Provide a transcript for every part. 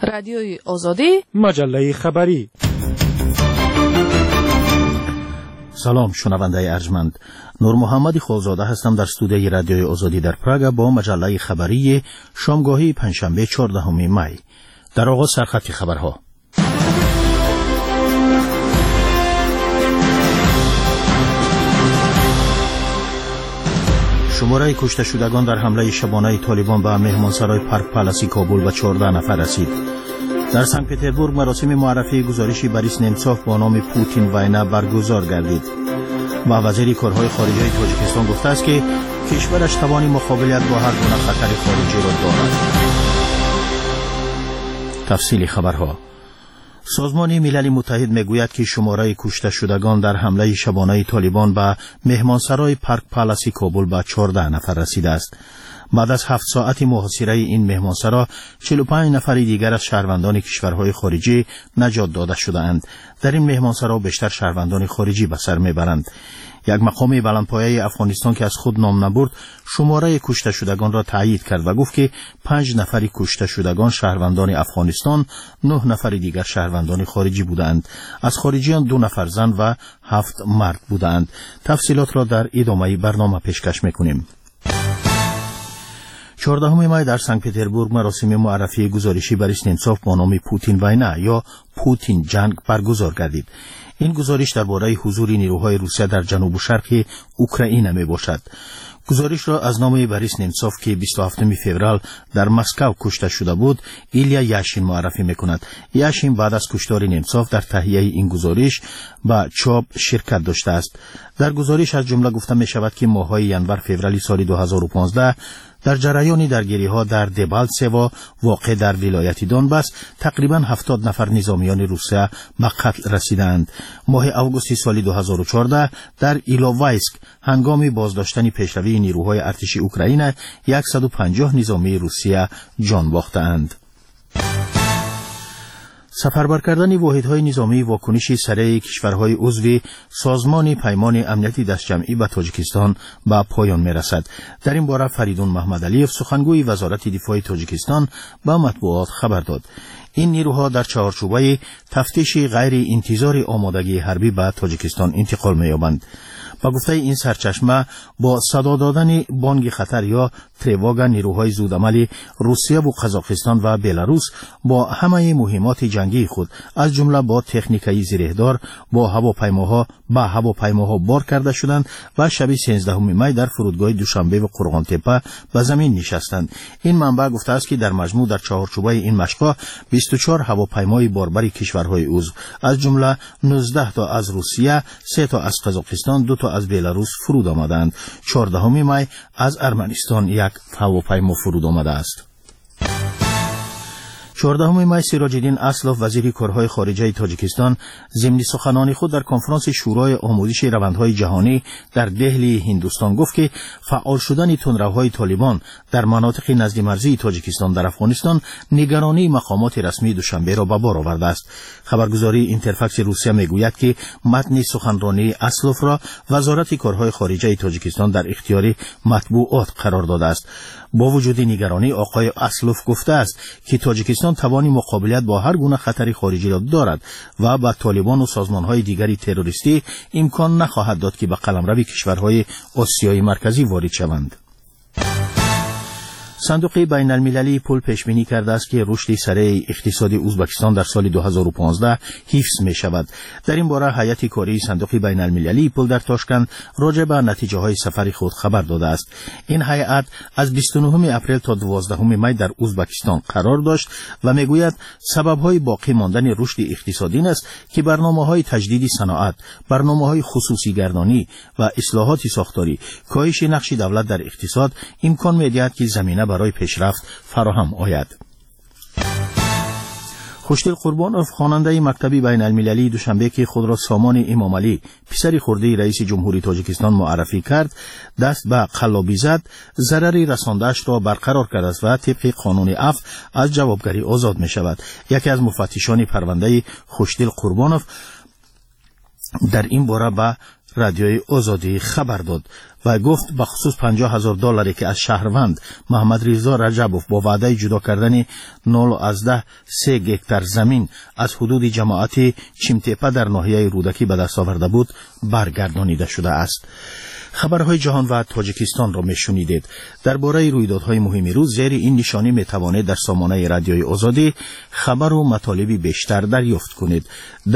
رادیوی آزادی، مجله خبری. سلام شنونده ارجمند، نور محمد خالزاده هستم در استودیوی رادیوی آزادی در پراگ با مجله خبری شامگاهی پنجشنبه 14 می. در آغاز سرخط خبرها. شماره کشته شدگان در حمله شبانه طالبان به مهمانسرای پارک پالاسی کابل به 14 نفر رسید. در سن پترزبورگ مراسم معرفی گزارشی بوریس نمسوف با نام پوتین وینا برگزار گردید و وزیر کارهای خارجه تاجیکستان گفته است که کشورش توان مقابلت با هر گونه خطر خارجی را دارد. تفصیل خبرها. سازمان ملل متحد میگوید که شماره کشته شدگان در حمله شبانه طالبان به مهمانسرای پارک پالاسی کابل به 14 نفر رسیده است. بعد از 7 ساعت محاصره این مهمانسرا 45 نفر دیگر از شهروندان کشورهای خارجی نجات داده شده‌اند. در این مهمانسرا بیشتر شهروندان خارجی به سر میبرند. یک مقام بلندپایه افغانستان که از خود نام نبرد شماره کشته شدگان را تایید کرد و گفت که 5 نفر کشته شدگان شهروندان افغانستان، 9 نفر دیگر شهروندان خارجی بودند. از خارجیان 2 نفر زن و 7 مرد بودند. تفصیلات را در ادامه برنامه پیشکش میکنیم. 14 می در سن پترزبورگ مراسم معرفی گزارشی بوریس نمسوف با نام پوتین وینا یا پوتین جنگ برگزار گردید. این گزارش درباره حضور نیروهای روسیه در جنوب و شرق اوکراین می باشد. گزارش را از نام بوریس نمسوف که 27 فوریه در مسکو کشته شده بود، ایلیا یاشین معرفی میکند. یاشین بعد از کشتار نمسوف در تهیه این گزارش با چاپ شرکت داشته است. در گزارش از جمله گفته می شود که ماه‌های ینور فوریه سال 2015 در جریان درگیری‌ها در دبالتسو واقع در ولایت دونباس تقریباً 70 نفر نظامیان روسیه به قتل رسیدند. ماه آگوست سال 2014 در ایلوایسک هنگام بازداشتن پیشروی نیروهای ارتش اوکراین 150 نظامی روسیه جان باختند. سفربر کردن واحدهای نظامی واکنشی سریع کشورهای عضو سازمان پیمان امنیتی دستجمعی به تاجیکستان به پایان میرسد. در این باره فریدون محمدعلیف سخنگوی وزارت دفاع تاجیکستان به مطبوعات خبر داد. این نیروها در چهارچوبه تفتیش غیر انتظار آمادگی حربی به تاجیکستان انتقال می‌یابند. با گفته این سرچشمه با صدا دادن بانگ خطر یا تریواگا نیروهای زودعمل روسیه و قزاقستان و بلاروس با همه مهمات جنگی خود از جمله با تکنیکای زیرهدار با هواپیماها بار کرده شدند و شب 13 می در فرودگاه دوشنبه و قرغان تپه به زمین نشستند. این منبع گفته است که در مجموع در چهارچوبه این مشق‌ها 24 هواپیمای باربر کشورهای عضو از جمله 19 تا از روسیه، 3 تا از قزاقستان، 2 تا از بلاروس فرود آمدند. 14 می از ارمنستان یک هواپیما فرود آمده است. 14 می سراج الدین اسلوف وزیر کارهای خارجه تاجیکستان ضمن سخنان خود در کنفرانس شورای آموزش روندهای جهانی در دهلی هندوستان گفت که فعال شدن تندروهای طالبان در مناطق نزد مرزی تاجیکستان در افغانستان نگرانی مقامات رسمی دوشنبه را به بار آورده است. خبرگزاری اینترفکس روسیه میگوید که متن سخنرانی اسلوف را وزارت کارهای خارجه تاجیکستان در اختیار مطبوعات قرار داده است. با وجود نگرانی آقای اسلوف گفته است که تاجیکستان توانی مقابلت با هر گونه خطر خارجی را دارد و با طالبان و سازمان‌های دیگری تروریستی امکان نخواهد داد که به قلمرو کشورهای آسیای مرکزی وارد شوند. صندوق بین المللی پول پیش بینی کرده است که رشد سریع اقتصادی ازبکستان در سال 2015 حفظ می شود. در این باره هیئت کاری صندوق بین المللی پول در تاشکند راجع به نتیجه های سفر خود خبر داده است. این هیئت از 29 اپریل تا 12 می در ازبکستان قرار داشت و می گوید سبب های باقی ماندن رشد اقتصادی است که برنامه های تجدید صنعت، برنامه های خصوصی گردانی و اصلاحات ساختاری، کاهش نقش دولت در اقتصاد امکان می دهد که زمینه برای پیشرفت فراهم آید. خوشدل قربانوف خواننده مکتبی بین المللی دوشنبه که خود را سامان امام علی پسر خرده رئیس جمهوری تاجیکستان معرفی کرد دست به قلابی زد، ضرری رسانده‌اش را برقرار کرده است و طبق قانون عفو از جوابگری آزاد می شود. یکی از مفتشان پرونده خوشدل قربانوف در این باره به رادیوی آزادی خبر داد و گفت به خصوص $50,000 که از شهروند محمد رضا رجبوف با وعده جدا کردن 0.3 گکتار زمین از حدود جماعت چیمتپه در ناحیه رودکی به دست آورده بود برگردانیده شده است. خبرهای جهان و تاجیکستان را میشنیدید. درباره رویدادهای مهم روز زیر این نشانی میتوانید در سامانه رادیوی آزادی خبر و مطالبی بیشتر دریافت کنید.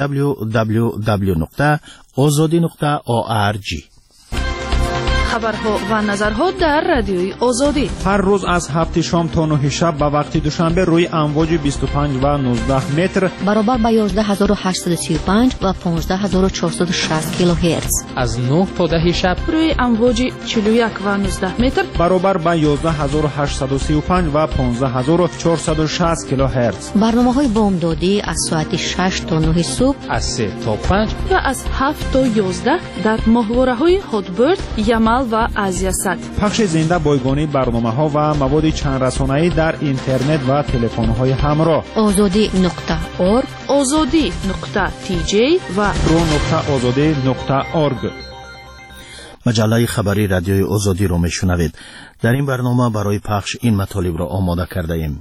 www.azadi.org. خبرها و نظرها در رادیوی آزادی هر روز از 7 شام تا 9 شب به وقت دوشنبه روی امواج 25 و 19 متر برابر با 11835 و 15460 کیلوهرتز. از 9 تا 10 شب روی امواج 41 و 19 متر برابر با 11835 و 15460 کیلوهرتز. برنامه‌های بامدادی از ساعت 6 تا 9 صبح، از 3 تا 5 و از 7 تا 11 در ماهواره‌های هاتبرد، یمل و آزیاسات. پخش زنده بایگانی برنامه‌ها و مواد چند رسانه‌ای در اینترنت و تلفن‌های همراه. azadi.org، azadi.tj و pro.azadi.org. مجله خبری رادیوی آزادی را میشنوید. در این برنامه برای پخش این مطالب را آماده کرده ایم.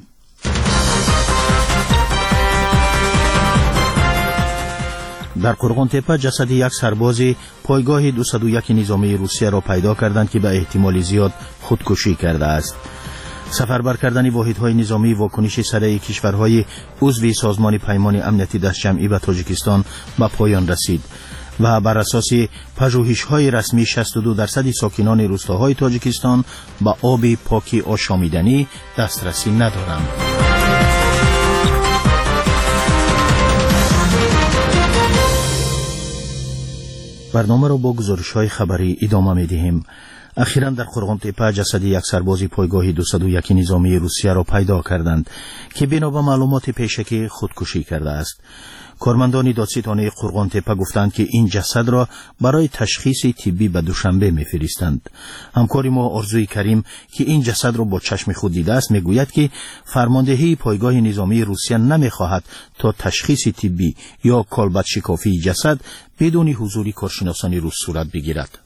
در قرغان تپه جسد یک سرباز پایگاه 201 نظامی روسیه را پیدا کردند که به احتمال زیاد خودکشی کرده است. سفربر کردن واحدهای نظامی واکنش سریع کشورهای عضو سازمان پیمان امنیتی دستجمعی به تاجیکستان به پایان رسید و بر اساس پژوهش‌های رسمی 62% ساکنان روستاهای تاجیکستان به آب پاک آشامیدنی دسترسی ندارند. برنامه را با گزارش‌های خبری ادامه می‌دهیم. اخیراً در قرغان تپه جسد یک سرباز پایگاه 201 نظامی روسیه را پیدا کردند که بنا به معلومات پیشکی خودکشی کرده است. کارمندان دادستانی قرغان تپه گفتند که این جسد را برای تشخیص طبی به دوشنبه می‌فرستند. همکار ما آرزوی کریم که این جسد را با چشم خود دیده است میگوید که فرماندهی پایگاه نظامی روسیه نمی‌خواهد تا تشخیص طبی یا کالبد شکافی جسد بدون حضور کارشناسان روس صورت بگیرد.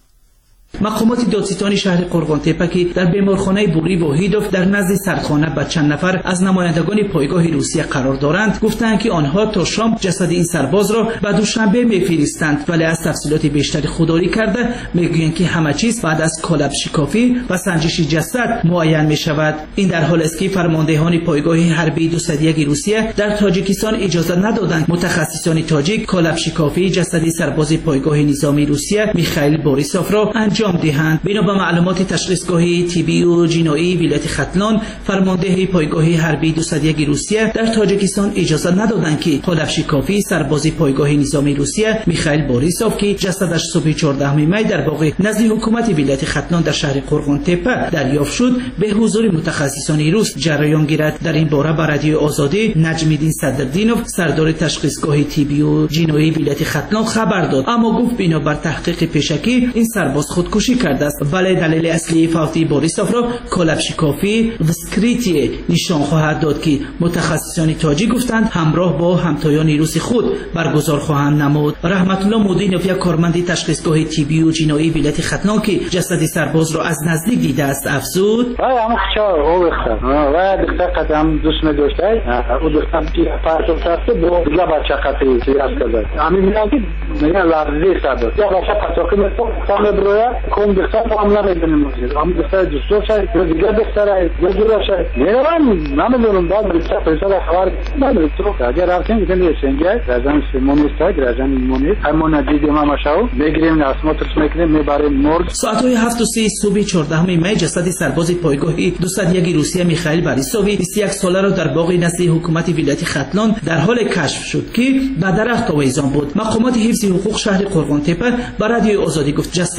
مقامات دادستانی شهر قرغان تپه که در بیمارخانه بوری وحیدوف در نزد سردخانه به چند نفر از نمایندگان پایگاه روسیه قرار دارند گفتند که آنها تا شام جسد این سرباز را به دوشنبه میفرستند، ولی از تفصیلات بیشتری خودداری کرده میگویند که همه چیز بعد از کالب شکافی و سنجش جسد معین می شود. این در حالی است که فرماندهان پایگاه حربی 201 روسیه در تاجیکستان اجازه ندادند متخصصان تاجیک کالب شکافی جسد سرباز پایگاه نظامی روسیه میخائیل بوریسوف را انجام دهند. بنا به معلومات تشخیصگاه طبی و جنایی ولایت ختلان، فرمانده پایگاه حربی 201 روسیه در تاجیکستان اجازه ندادند که کالب شکافی سرباز پایگاه نظامی روسیه میخائیل بوریسوف که جسدش صبح 14 می در باغ نزد حکومت ولایت ختلان در شهر قرغان تپه دریافت شد به حضور متخصصان روس جریان گیرد. در این باره به رادیو آزادی نجمیدین صدردینوف سردار تشخیصگاه طبی و جنایی ولایت ختلان خبر داد، اما گفت بنا بر تحقیق پیشکی این سرباز خودکشی کرده است، ولی دلیل اصلی فوتی بوریسوف را کالب شکافی وسکریتی نشان خواهد داد که متخصصان تاجیک گفتند همراه با همتایان روس خود برگزار خواهند نمود. رحمت الله مودینوف یک کارمند تشخیصگاه طبی و جنایی ولایت ختلان که جسد سرباز را از نزدیک دیده است افزود: اما خشار او بخت و دختر قدم دوست نداشته او دختر که پارتو ساخته با دیگه بچه خطری سیاست کرده همین میگه میگه لرزی کرده یا بچه پاتوکی میتونه سامه برویا کم دختر معامله میدونیم موجود هم دختر دوستو شاید یا دیگه دختر یا دیگه شاید میرم نمیدونم بعد دختر پیسه خبر نداره تو اگر رفتیم میگن یه سنگه رازن سیمونیست رازن مونیت همون دیدیم ما شاو میگیریم اسماتش میکنیم میبریم مرد. ساعت‌های 7:30 صبح 14 می جسد سرباز پایگاه 201 روسیه میخائیل بوریسوف 21 ساله را در باغ نزد حکومت ولایت ختلان در حال کشف شد که به درخت آویزان بود. مقامات حفظ حقوق شهر قرغان تپه به رادیو آزادی گفت جسد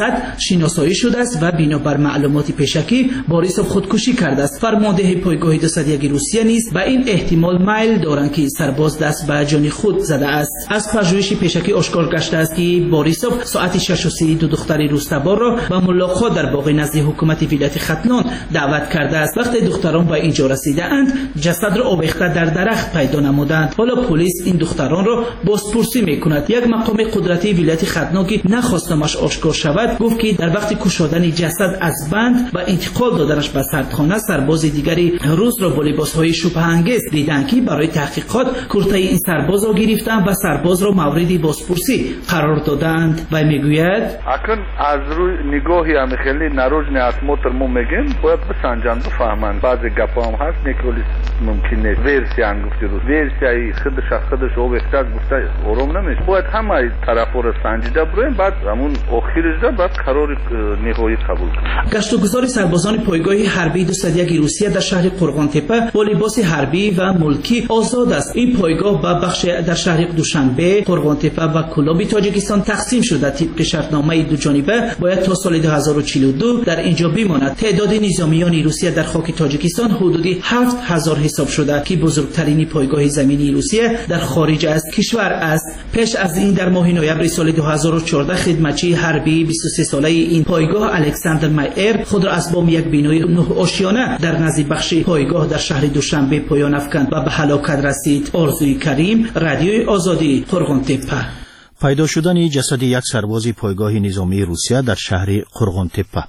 شناسایی شده است و بنابر معلومات پیشکی بوریسوف خودکشی کرده است. فرمانده پایگاه 201 روسیه نیز به این احتمال میل دارند که سرباز دست به جان خود زده است. از پژوهش پیشکی آشکار گشته است که بوریسوف ساعت 6:30 دو دختر روستبار را به ملاقات در باغ نزد حکومت ولایت ختلان دعوت کرده است. وقتی دختران به اینجا رسیده اند جسد را آویخته در درخت پیدا نمودند. حالا پلیس این دختران را بازپرسی میکند. یک مقام قدرتی ولایت ختلان که نخواستمش آشکار شود گفت که در وقت کشادن جسد از بند و انتقال دادنش به سردخانه سرباز دیگری روس را با لباسهای شبهه انگیز دیدند که برای تحقیقات کرته این سرباز را گرفتند و سرباز را مورد بازپرسی قرار دادند. و میگوید اکن از روی نگاهی هم خیلی نروجن اتموتر مو میگیم باید بسنجن بفهمند. بعضی گپا هم هست نیکرولیس ممکنه ورسی هم گفتی رو ورسی خودش او بهتر گفته آروم نمیشه. باید همه طرفا رو سنجیده برویم بعد همون آخرش را بعد قرار نهایی قبول کنیم. گشتگذار سربازان پایگاه حربی 201 روسیه در شهر قرغان تپه با لباس حربی و ملکی آزاد است. این پایگاه به بخش در شهر دوشنبه، قرغان تپه و کلابی تاجیکستان تقسیم شده. طبق شرطنامه دو جانبه باید تا سال 2042 در اینجا بماند. تعداد نظامیان روسیه در خاک تاجیکستان حدودی 7000 حساب شده که بزرگترین پایگاه زمینی روسیه در خارج از کشور است. پیش از این در ماه نوامبر سال 2014 خدمتچی حربی 23 ساله این پایگاه الکساندر مایر خود را از بام یک بینای 9 آشیانه در نزد بخش پایگاه در شهر دوشنبه پایان افکند و به هلاکت رسید. آرزوی کریم، رادیوی آزادی، قرغان تپه. پیدا شدن جسد یک سرباز پایگاه نظامی روسیه در شهر قرغان تپه.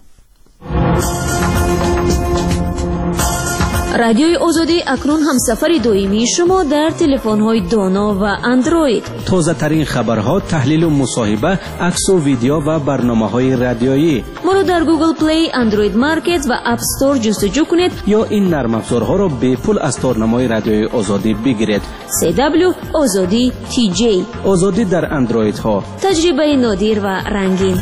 رادیوی آزادی اکنون همسفر دائمی شما در تلفن‌های دانا و اندروید. تازه ترین خبرها، تحلیل و مصاحبه، عکس و ویدیو و برنامه‌های رادیویی. ما را در گوگل پلی، اندروید مارکت و اپ استور جستجو کنید یا این نرم افزارها را به پول از تارنمای رادیوی آزادی بگیرید. CW آزادی TJ. آزادی در اندروید ها. تجربه نادر و رنگین.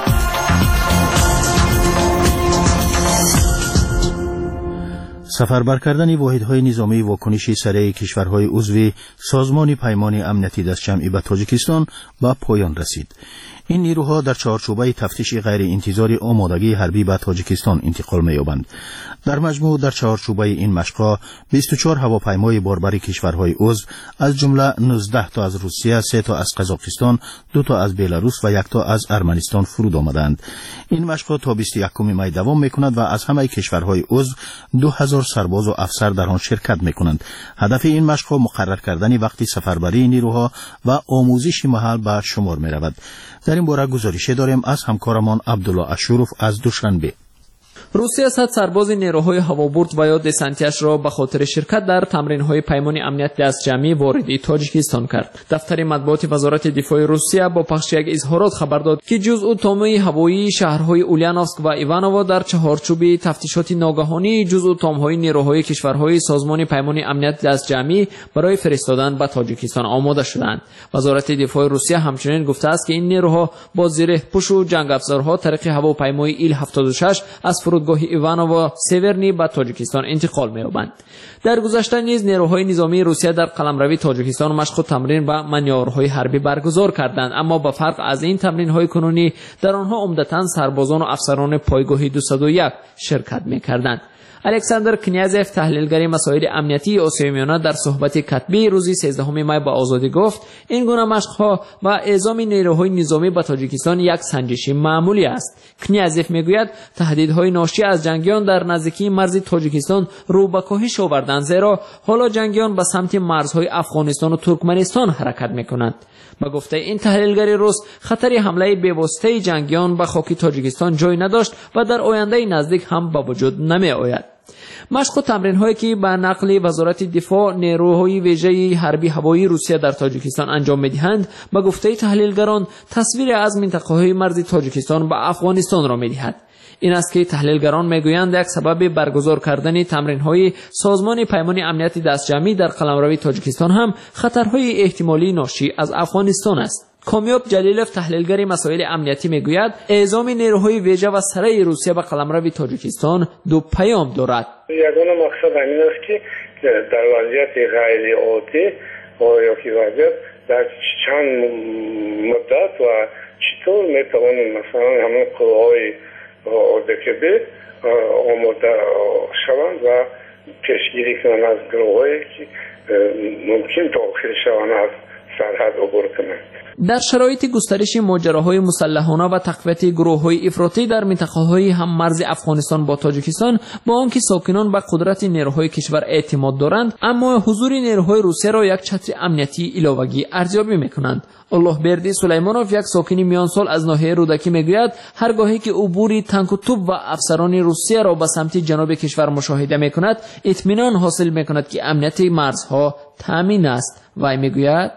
سفربر کردن واحدهای نظامی واکنشی سریع کشورهای عضو سازمان پیمان امنیتی دستجمعی به تاجیکستان به پایان رسید. این نیروها در چارچوبه تفتیش غیر انتظاری آمادگی حربی به تاجیکستان انتقال می‌یابند. در مجموع در چارچوبه این مشق‌ها 24 هواپیمای باربر کشورهای عضو از جمله 19 تا از روسیه، 3 تا از قزاقستان، 2 تا از بلاروس و 1 تا از ارمنستان فرود آمدند. این مشق‌ها تا 21 می دوام می‌کند و از همه کشورهای عضو 2000 سرباز و افسر در آن شرکت می‌کنند. هدف این مشق‌ها مقرر کردن وقت سفربری نیروها و آموزش محل به شمار می‌رود. در این باره گزارشی داریم از همکارمان عبدالله اشورف از دوشنبه. روسیه 100 سرباز نیروهای هوابرد و یا دسانتیش را به خاطر شرکت در تمرین‌های پیمان امنیت دستجمعی وارد تاجیکستان کرد. دفتر مطبوعات وزارت دفاع روسیه با پخش یک اظهارات خبر داد که جزء تام‌های هوایی شهرهای اولیانوفسک و ایوانوو در چهارچوب تفتیشات ناگهانی جزء تام‌های نیروهای کشورهای سازمان پیمان امنیت دستجمعی برای فرستادن به تاجیکستان آماده شدند. وزارت دفاع روسیه همچنین گفته است که این نیروها با زره پوش و جنگ افزارها طریق هواپیمای ایل 76 از فرودگاه ایوانوو سیورنی به تاجیکستان انتقال می‌یابند. در گذشته نیز نیروهای نظامی روسیه در قلمروی تاجیکستان مشق و تمرین و مانورهای حربی برگزار کردند، اما به فرق از این تمرین‌های کنونی در آنها عمدتاً سربازان و افسران پایگاه 201 شرکت می‌کردند. الکساندر کنیازف تحلیلگر مسائل امنیتی آسیای میانه در صحبت کتبی روز 13 می با آزادی گفت این گونه مشق‌ها و اعزام نیروهای نظامی به تاجیکستان یک سنجش معمولی است. کنیازف میگوید تهدیدهای ناشی از جنگیان در نزدیکی مرز تاجیکستان رو به کاهش آوردند، زیرا حالا جنگیان به سمت مرزهای افغانستان و ترکمنستان حرکت میکنند. با گفته این تحلیلگر روس خطر حمله بی‌واسطه جنگیان به خاک تاجیکستان جای نداشت و در آینده نزدیک هم به وجود نمی آید. مشق و تمرین‌هایی که به نقل وزارت دفاع نیروهای ویژه حربی هوایی روسیه در تاجیکستان انجام می‌دهند به گفته تحلیلگران تصویر از منطقه‌های مرزی تاجیکستان با افغانستان را می‌دهد. این است که تحلیلگران میگویند یک سبب برگزار کردن تمرین‌های سازمان پیمان امنیت دستجمعی در قلمرو تاجیکستان هم خطرهای احتمالی ناشی از افغانستان است. کامیاب جلیلوف تحلیلگر مسائل امنیتی میگوید اعزام نیروهای ویژه و سرای روسیه به قلمرو تاجیکستان دو پیام دارد. یگانه مقصد همین است که در وضعیت غیر عادی یا که وضعیت در چند مدت و چطور میتوانیم مثلا همه قوای ОДКБ آماده شوند و پیشگیری کنند از گروهایی که ممکن داخل شوند از سرحد عبور کنند. در شرایط گسترش ماجراهای مسلحانه و تقویت گروه‌های افراطی در منطقه‌های هم مرز افغانستان با تاجیکستان، با آنکه ساکنان به قدرت نیروهای کشور اعتماد دارند، اما حضور نیروهای روسیه را یک چتر امنیتی علاوه‌ای ارزیابی می‌کنند. اللهبردی سلیمانوف، یک ساکن میانسال از ناحیه رودکی، میگوید هرگاهی که عبور تانک و توپ و افسران روسیه را به سمت جنوب کشور مشاهده می‌کند، اطمینان حاصل می‌کند که امنیت مرزها تامین است. وی میگوید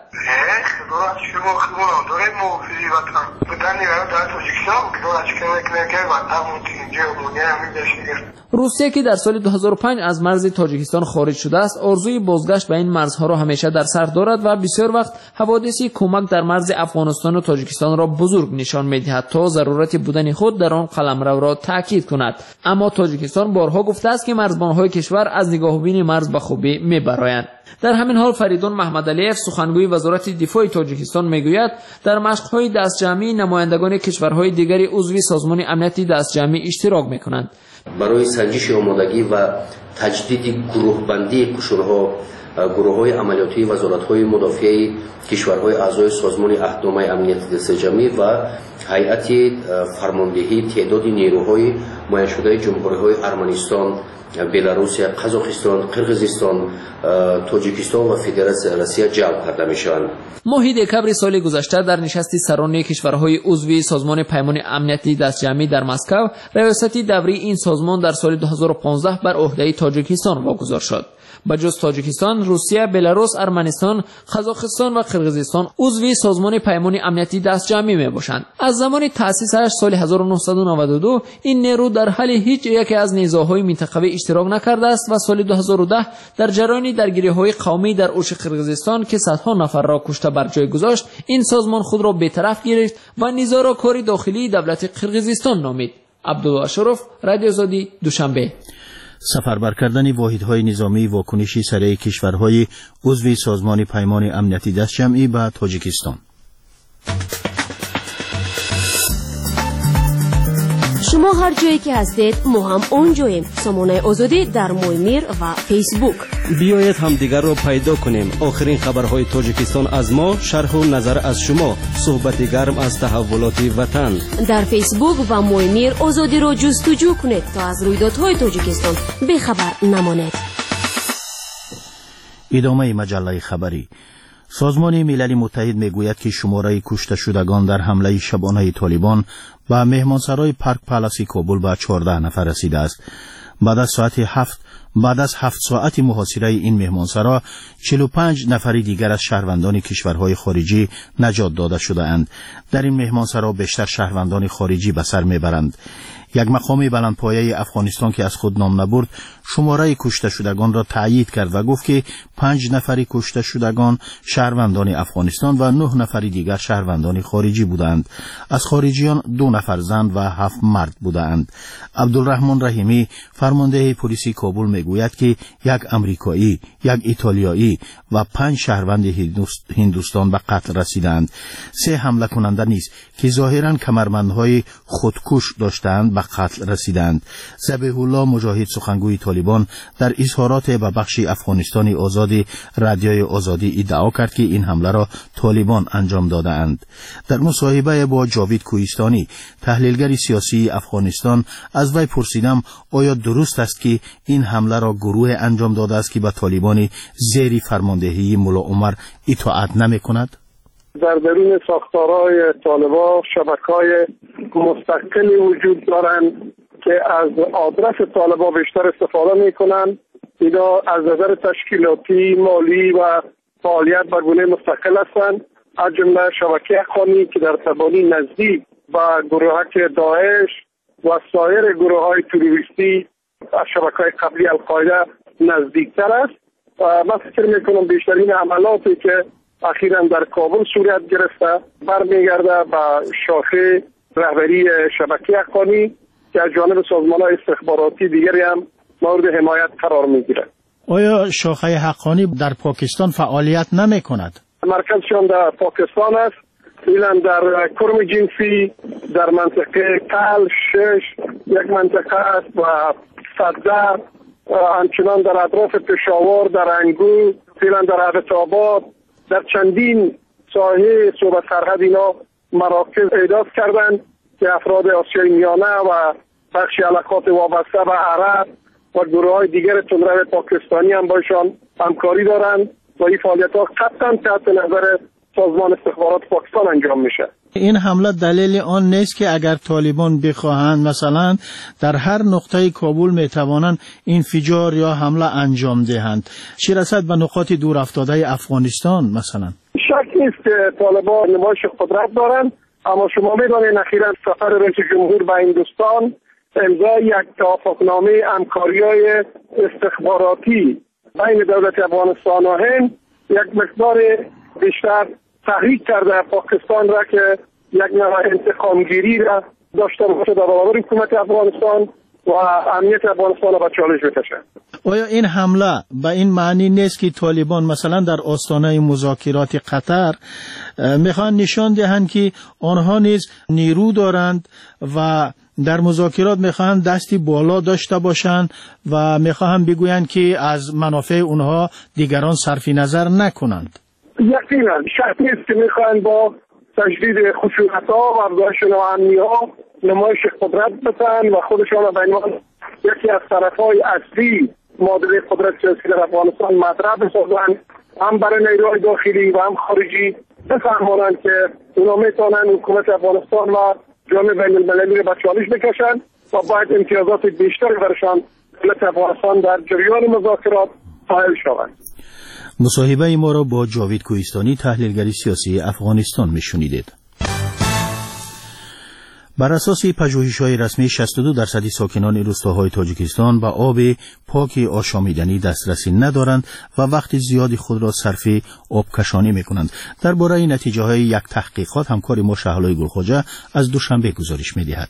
روسیه که در سال 2005 از مرز تاجیکستان خارج شده است، آرزوی بازگشت به این مرزها را همیشه در سر دارد و بسیار وقت حوادثی کمک در مرز افغانستان و تاجیکستان را بزرگ نشان می‌دهد تا ضرورت بودن خود در آن قلمرو را تاکید کند. اما تاجیکستان بارها گفته است که مرزبان‌های کشور از نگاهبین مرز به خوبی می‌برآیند. در همین حال فریدون محمدعلیف، سخنگوی وزارت دفاع تاجیکستان، میگوید در مشق‌های دستجمعی نمایندگان کشورهای دیگری عضو سازمان امنیتی دستجمعی اشتراک می‌کنند. برای سنجش آمادگی و تجدید گروه‌بندی قشرها، گروه‌های عملیاتی وزارت‌های مدافعه کشورهای اعضای سازمان عهدنامه امنیتی دستجمعی و هیئت فرماندهی تعداد نیروهای معین شده جمهوری‌های ارمنستان، بلاروس، قزاقستان، قرقیزستان، تاجیکستان و فدراسیون روسیه جلب کرده میشوند. ماه دکبر سال گذشته در نشست سران کشورهای عضو سازمان پیمان امنیتی دستجمعی در مسکو، ریاست دوری این سازمان در سال 2015 بر عهده تاجیکستان واگذار شد. بجز تاجیکستان، روسیه، بلاروس، ارمنستان، قزاقستان و قرقیزستان عضو سازمان پیمان امنیتی دستجمعی میباشند. از زمان تأسیسش سال 1992 این نیرو در حال هیچ یکی از نزاع‌های منطقوی اشتراک نکرده است و سال 2010 در جریان درگیری‌های قومی در اوج قرقیزستان که صدها نفر را کشته بر جای گذاشت، این سازمان خود را بی‌طرف گرفت و نزاع را کار داخلی دولت قرقیزستان نامید. عبدالله اشرف، رادیو آزادی، دوشنبه. سفربر کردن واحدهای نظامی واکنشی سریع کشورهای عضو سازمان پیمان امنیتی دستجمعی به تاجیکستان. شما هر جایی که هستید ما هم اونجاییم. سامانه آزادی در مویمیر و فیسبوک. بیایید هم دیگر را پیدا کنیم. آخرین خبرهای تاجیکستان از ما، شرح و نظر از شما، صحبت گرم از تحولات وطن. در فیسبوک و مویمیر آزادی را جستجو کنید تا از رویدادهای تاجیکستان بی‌خبر نمانید. ادامه مجله خبری. سازمان ملل متحد میگوید که شماره کشته شدگان در حمله شبانه طالبان به مهمانسرای پارک پالاسی کابل به 14 نفر رسیده است. بعد از 7 ساعت محاصره این مهمانسرا 45 نفر دیگر از شهروندان کشورهای خارجی نجات داده شده اند. در این مهمانسرا بیشتر شهروندان خارجی به سر میبرند. یک مقام بلندپایه افغانستان که از خود نام نبرد شماره کشته شدگان را تایید کرد و گفت که 5 نفر کشته شدگان شهروندان افغانستان و 9 نفر دیگر شهروندان خارجی بودند. از خارجیان 2 نفر زن و 7 مرد بودند. عبدالرحمن رحیمی، فرمانده پلیس کابل میگوید که یک امریکایی، یک ایتالیایی و 5 شهروند هندوستان به قتل رسیدند. 3 حمله کننده نیز که ظاهراً کمربندهای خودکش داشتند به قتل رسیدند. ذبیح الله مجاهد، سخنگوی طالبان، در اظهارات به بخش افغانستانی آزاد رادیوی آزادی ادعا کرد که این حمله را طالبان انجام داده اند. در مصاحبه با جاوید کوهستانی، تحلیلگر سیاسی افغانستان، از وی پرسیدم آیا درست است که این حمله را گروه انجام داده است که به طالبان زیر فرماندهی ملا عمر اطاعت نمی‌کند؟ در درون ساختارهای طالبان شبکه‌های مستقلی وجود دارند که از آدرس طالبان بیشتر استفاده می‌کنند. اینا از نظر تشکیلاتی، مالی و فعالیت به گونه مستقل هستند. از جمله شبکه حقانی که در تبانی نزدیک و گروهک داعش و سایر گروه‌های تروریستی از شبکه‌های قبلی القاعده نزدیکتر است. من فکر می‌کنم بیشترین عملاتی که اخیراً در کابل صورت گرفته برمیگرده به شاخه رهبری شبکه حقانی که از جانب سازمان‌های استخباراتی دیگری هم مورد حمایت قرار می‌گیرد. آیا شاخه حقانی در پاکستان فعالیت نمی‌کند؟ مرکزشان در پاکستان است فعلا در کرم جنسی، در منطقه کل 6 یک منطقه است و صدر، همچنان در اطراف پشاور، در انگور، فعلا در عبدآباد، در چندین ساحه صوبه سرحد اینا مراکز اعداد کردند که افراد آسیای میانه و بخش علاقات وابسته به عرب و گروه های دیگر تندرو پاکستانی هم باشان همکاری دارند و این فعالیت ها قطعا تحت نظر سازمان استخبارات پاکستان انجام میشه. این حمله دلیل آن نیست که اگر طالبان بخواهند مثلا در هر نقطه کابل میتوانند انفجار یا حمله انجام دهند، چه رسد به نقاط دور افتاده افغانستان مثلا؟ شک نیست که طالبان نمایش قدرت دارند، اما شما میدانید اخیراً سفر رئیس جمهور به هندوستان امضای یک توافقنامه همکاری‌های استخباراتی بین دولت افغانستان و هند یک مقدار بیشتر تحریک کرده پاکستان را که یک نوع انتقامگیری را داشته باشه در برابر حکومت افغانستان و امنیت افغانستان را به چالش بکشه. آیا این حمله به این معنی نیست که طالبان مثلا در آستانه مذاکرات قطر میخوان نشان دهند که آنها نیز نیرو دارند و در مذاکرات میخوان دستی بالا داشته باشند و میخوان بگویند که از منافع اونها دیگران صرف نظر نکنند؟ یقینا شک نیست که میخوان با تجدید خشونت‌ها و افزایش ناامنی‌ها نمایش قدرت بدن و خودشان را به عنوان یکی از طرف‌های اصلی معادله قدرت سیاسی در افغانستان مطرح بسازند، هم برای نیروهای داخلی و هم خارجی بفهمانند که اونا میتونن حکومت افغانستان و جامعه بین المللی را به چالش بکشند و باید امتیازات بیشتری برشان دولت افغانستان در جریان مذاکرات قائل شوند. مصاحبه ما را با جاوید کوهستانی تحلیلگر سیاسی افغانستان میشنیدید. بر اساس پژوهش‌های رسمی 62% ساکنان روستاهای تاجیکستان به آب پاک آشامیدنی دسترسی ندارند و وقت زیادی خود را صرف آبکشانی می‌کنند. درباره نتیجه‌های یک تحقیقات همکار ما شهلای گلخواجه از دوشنبه گزارش می‌دهد.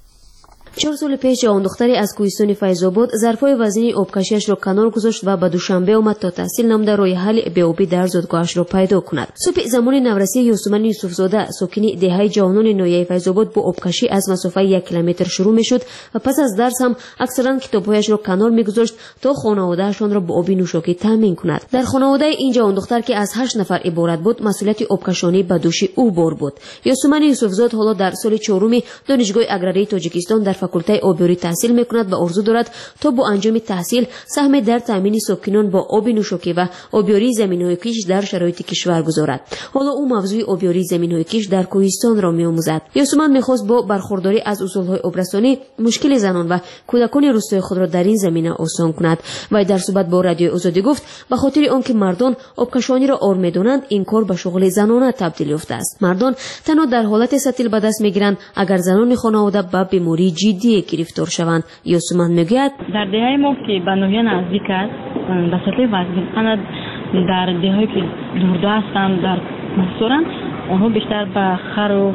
4 سال پیش جوان دختری از کوهستان فیض‌آباد ظرفای وزنی آبکشیش را کنار گذاشت و به دوشنبه آمد تا تحصیل نموده راه حل بی‌آبی در زادگاهش را پیدا کند. صبح زمان نورسی یوسمن یوسفزاده ساکن دهه جوانان ناحیه فیض‌آباد با آبکشی از مسافه 1 کیلومتر شروع می‌شد و پس از درس هم اکثرا کتاب‌هایش را کنار می‌گذاشت تا خانواده‌شان را با آب نوشاکی تامین کند. در خانواده این جوان دختر که از 8 نفر عبارت بود، مسئولیت آبکشانی به دوش او بار بود. یوسمن یوسفزاد حالا در سال 4 دانشگاه اگراری تاجیکستان در فاکولته آبیاری تحصیل میکند و آرزو دارد تا با انجام تحصیل سهم در تامین ساکنان با آب نوشاکی و آبیاری زمین‌های کیش در شرایط کشور گذارد. حالا او موضوع آبیاری زمین‌های کیش در کوهستان را می‌آموزد. یوسمن می‌خواست با برخورداری از اصول‌های آبرسانی مشکل زنان و کودکان روستای خود را در این زمینه آسان کند. و در صحبت با رادیو آزادی گفت به خاطر آنکه مردان آبکشانی را آر می‌دانند این کار به شغل زنانه تبدیل یافته است. مردان تنها در حالت سطیل به دست می‌گیرند اگر زنان خانواده به بیماری جدی گرفتار شوند. یوسمن میگوید در دهه ما که به ناحیه نزدیک است به سطح وزن انا در دههایی که دورده هستند در مستورن اونها بیشتر به خر و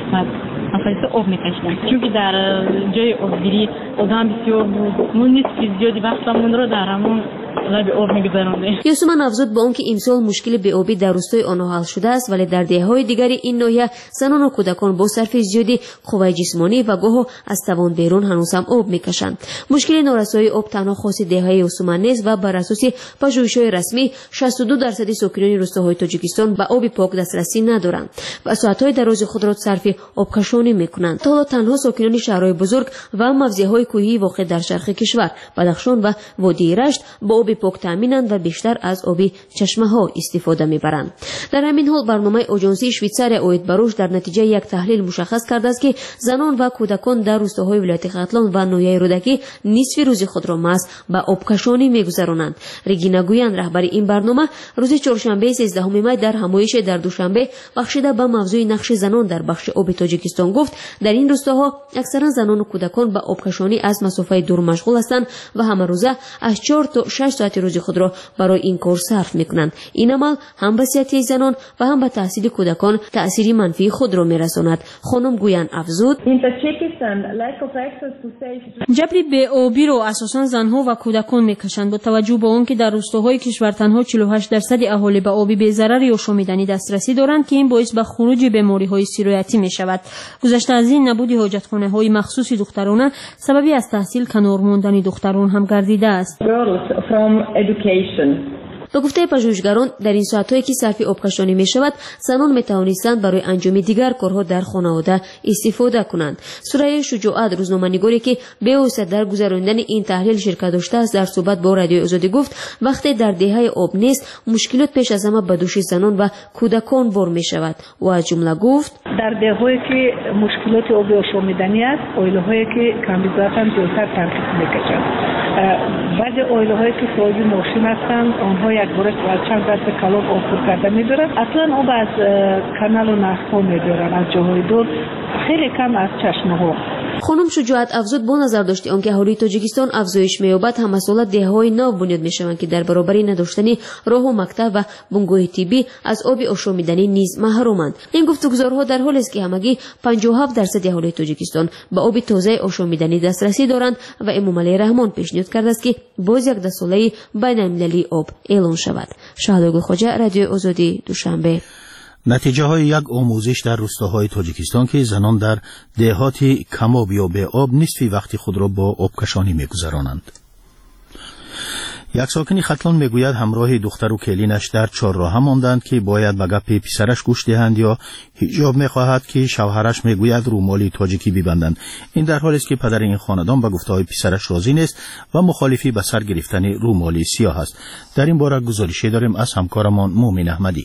افریقا آب میکشیدن چون که در جای آبگیری آدم بسیار بود من نیست که زیادی وقتمون رو در همون لب آب میگذرونده. یوسمن افزود به آنکه امسال مشکل بی‌آبی در روستای آنها حل شده است، ولی در دهه‌های دیگری این ناحیه زنان و کودکان با صرف زیادی قوه جسمانی و گاه از توان بیرون هنوز هم آب میکشند. مشکل نارسایی آب تنها خاص دهه یوسمن نیست و بر اساس پژوهش‌های رسمی 62% ساکنان روستاهای تاجیکستان به آب پاک دسترسی ندارند و ساعت‌های دراز خود را صرف آبکشانی میکنند. تا تنها ساکنان شهرهای بزرگ و موضع‌های کوهی واقع در شرق کشور بدخشان و وادی رشت با آب پاک تامینند و بیشتر از آب چشمه‌ها استفاده می‌برند. در همین حال برنامه آژانسی شویتزار اوید بروش در نتیجه یک تحلیل مشخص کرده است که زنان و کودکان در روستاهای ولایت ختلان و ناحیه رودکی نصف روز خود را محض به آبکشانی می‌گذرانند. رگینا گویان رهبر این برنامه روز چهارشنبه 13 می در همایش در دوشنبه بخشیده به موضوع نقش زنان در بخش آب تاجیکستان گفت در این روستاها اکثرا زنان و کودکان به آبکشانی از مسافه دور مشغول هستند و همه روزه از 4 تا 6 48 ساعت روزی خود را برای این کار صرف میکنند. این عمل هم به صحت زنان و هم به تحصیل کودکان تأثیری منفی خود را میرساند. خانم گویان افزود: جبری به آبی را اساساً زنها و کودکان میکشند. با توجه به آنکه در روستاهای کشور تنها 48% اهالی به آبی بی‌ضرر یا شامیدنی دسترسی دارند که این باعث به خروج بیماری‌های سیرایتی میشود. گذشته از این نبود حاجتخانه‌های مخصوص دخترانه سببی از تحصیل کنار ماندن دختران هم گردیده است. به گفته پژوهشگران در این ساعت‌هایی که صرف آبکشانی می‌شود، زنان می‌توانستند برای انجام دیگر کارها در خانواده استفاده کنند. سرای شجاعت روزنامه‌نگاری که به واسطه در گذراندن این تحلیل شرکت داشته است در صحبت با رادیو آزادی گفت وقتی در دهه آب نیست مشکلات پیش از همه به دوش زنان و کودکان بار می‌شود و از جمله گفت در دهه‌ای که مشکلات آبی آشامیدنی است، اویل‌هایی که کمیزاتن زیادتر ترکیب می‌کشند. بعضی اویل‌هایی که سازی ماشین هستند آنها یک بار چند دست کلان آب پر کرده می‌دارند. اصلا آب از کانال و نهرها می‌دارند از جاهای دور، خیلی کم از چشمه‌ها. خانم شجاعت افزود با نظر داشته آنکه اهالی تاجیکستان افزایش می‌یابد هم مسئولات دهه‌های نو بنیاد می‌شوند که در برابر نداشتن راه و مکتب و بنگاه طبی از آب آشامیدنی نیز محرومند. این گفتگوزارها در حالی است که همگی 57% اهالی تاجیکستان به آب تازه آشامیدنی دسترسی دارند و امام علی رحمان پیشنهاد کرده است که باز یک دسته‌ساله‌ای بین‌المللی آب اعلان شود. شهادگل خواجه، رادیو آزادی، دوشنبه. نتیجه های یک آموزش در روستاهای تاجیکستان که زنان در دهاتی کم‌آب یا به آب نصفی وقتی خود را با آبکشانی می‌گذرانند. یک ساکن ختلان میگوید همراه دختر و کلینش در چهارراه ماندند که باید به گپ پسرش گوش دهند یا حجاب میخواهد که شوهرش میگوید رومالی تاجیکی ببندند. این در حالی است که پدر این خاندان به گفته‌های پسرش راضی نیست و مخالفی به سر گرفتن رومالی سیاه است. در این باره گزارشی داریم از همکارمان مومن احمدی.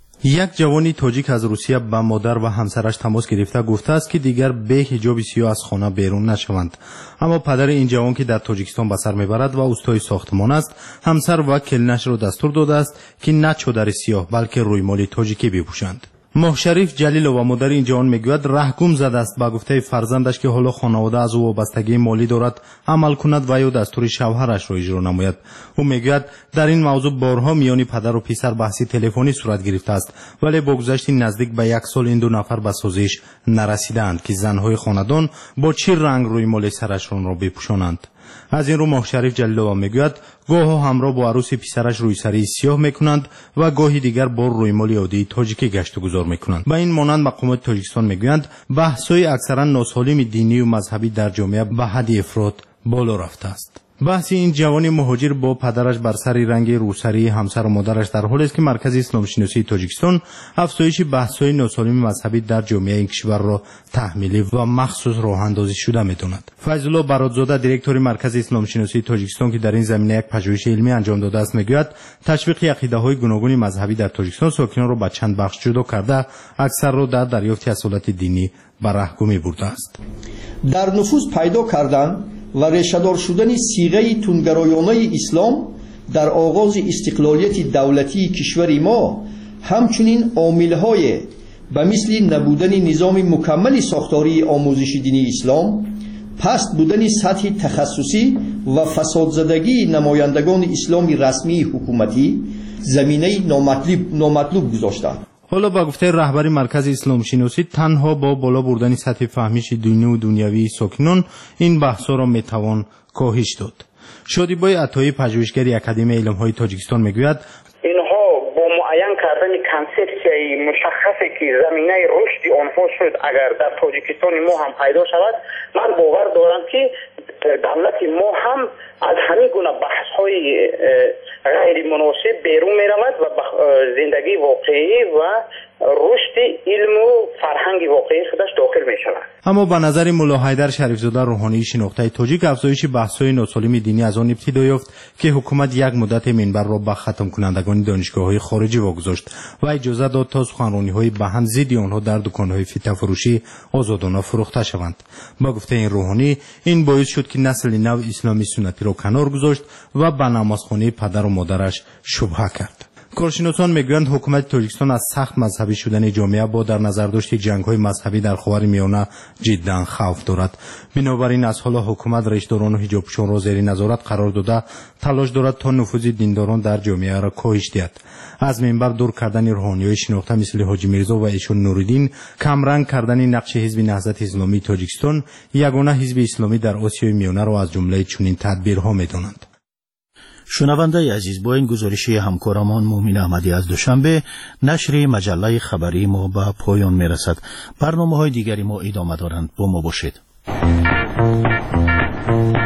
یک جوانی تاجیک از روسیه با مادر و همسرش تماس گرفته گفته است که دیگر به حجاب سیاه از خانه بیرون نشوند. اما پدر این جوان که در تاجیکستان به سر میبرد و اوستای ساختمان است، همسر و کلینش را دستور داده است که نه چادر سیاه بلکه رویمال تاجیکی بپوشند. ماهشریف جلیل و مادر این جوان میگوید رهگم زده است با گفته فرزندش که حالا خانواده از او وابستگی مالی دارد عمل کند و یا دستور شوهرش را اجرا نماید. او میگوید در این موضوع بارها میان پدر و پسر بحثی تلفنی صورت گرفته است، ولی با گذشت نزدیک به 1 سال این دو نفر به سازش نرسیدند که زنهای خاندان با چه رنگ روی مال سرشان را بپوشانند. از این رو ماهشریف جلیلووا میگوید گاه همراه با عروس پسرش روی سری سیاه میکنند و گاهی دیگر با رویمال عادی تاجیکی گشت و گذار میکنند. با این مانند مقامات تاجیکستان میگویند بحث‌های اکثرا ناسالم دینی و مذهبی در جامعه به حد افراط بالا رفته است. بحث این جوانی مهاجر با پدرش بر سر رنگ روسری همسر و مادرش در حالی است که مرکز اسلام شناسی تاجیکستان افزایش بحث‌های ناسالم مذهبی در جامعه این کشور را تحمیلی و مخصوص راه اندازی شده می‌داند. فیض الله برادزاده دیرکتور مرکز اسلام شناسی تاجیکستان که در این زمینه یک پژوهش علمی انجام داده است میگوید تشویق عقیده‌های گوناگون مذهبی در تاجیکستان ساکنان را به چند بخش جدا کرده اکثر را در دریافت اصالت دینی به رهگمی برده است. در نفوذ پیدا کردن و ریشه‌دار شدن صیغه تندگرایانه اسلام در آغاز استقلالیت دولتی کشور ما همچنین عامل‌های به مثل نبودن نظام مکمل ساختاری آموزش دینی اسلام، پست بودن سطح تخصصی و فسادزدگی نمایندگان اسلام رسمی حکومتی زمینه نامطلوب گذاشتند. حالا با گفته رهبری مرکز اسلام شناسی تنها با بالا بردن سطح فهمیش دینی و دنیوی ساکنان این بحث‌ها را میتوان کاهش داد. شادیبای عطایی پژوهشگر اکادمی علم‌های تاجیکستان میگوید اینها با معین کردن کنسپسیای مشخصی که زمینه رشد آنها شد اگر در تاجیکستان ما هم پیدا شود، من باور دارم که دولت ما هم از همین گونه بحث‌های غیر مناسب بیرون می‌رود و زندگی واقعی و رشد علم و فرهنگ واقعی خودش داخل می‌شود. اما به نظر ملا حیدر شریفزاده روحانی شناخته تاجیک افزایش بحث‌های ناسالم دینی از آن ابتدا یافت که حکومت یک مدت منبر را به ختم کنندگان دانشگاه‌های خارجی واگذاشت و اجازه داد تا سخنرانی‌های بهن ضد آنها در دکان‌های فیته فروشی آزادانه فروخته شوند. با گفته این روحانی این باعث شد که نسل نو اسلامی سنتی را کنار گذاشت و به نمازخانه پدر و مادرش شبهه کرد. کارشناسان میگویند حکومت تاجیکستان از سخت مذهبی شدن جامعه با در نظر داشت جنگ‌های مذهبی در خاورمیانه جدا خوف دارد. بنابراین از حالا حکومت رئیسداران و حجابپوشان را زیر نظارت قرار داده تلاش دارد تا نفوذ دینداران در جامعه را کاهش دهد. از منبر دور کردن روحانی‌های شناخته مثل حاجی میرزا و ایشون نوریدین، کمرنگ کردن نقش حزب نهضت اسلامی تاجیکستان، یگانه حزب اسلامی در آسیای میانه را از جمله چنین تدبیرها می‌دانند. شنونده عزیز، با این گزارش همکارمان مومن احمدی از دوشنبه نشر مجله خبری ما به پایان میرسد. برنامه‌های دیگری ما ادامه دارند. با ما باشید.